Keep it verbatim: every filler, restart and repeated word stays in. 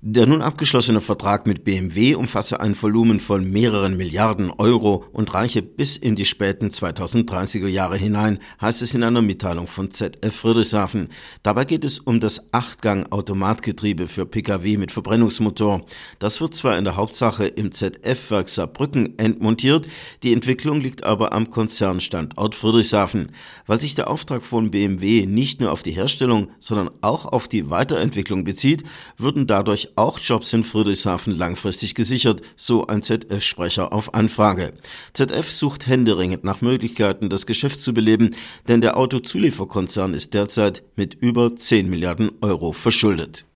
Der nun abgeschlossene Vertrag mit B M W umfasse ein Volumen von mehreren Milliarden Euro und reiche bis in die späten zweitausenddreißiger Jahre hinein, heißt es in einer Mitteilung von Z F Friedrichshafen. Dabei geht es um das Achtgang-Automatgetriebe für Pkw mit Verbrennungsmotor. Das wird zwar in der Hauptsache im Z F-Werk Saarbrücken endmontiert, die Entwicklung liegt aber am Konzernstandort Friedrichshafen. Weil sich der Auftrag von B M W nicht nur auf die Herstellung, sondern auch auf die Weiterentwicklung bezieht, würden dadurch auch Jobs in Friedrichshafen langfristig gesichert, so ein Z F-Sprecher auf Anfrage. Z F sucht händeringend nach Möglichkeiten, das Geschäft zu beleben, denn der Autozulieferkonzern ist derzeit mit über zehn Milliarden Euro verschuldet.